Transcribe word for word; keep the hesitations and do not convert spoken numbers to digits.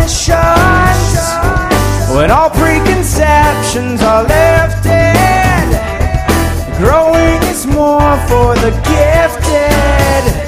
definitions, when all preconceptions are lifted. Growing is more for the gifted.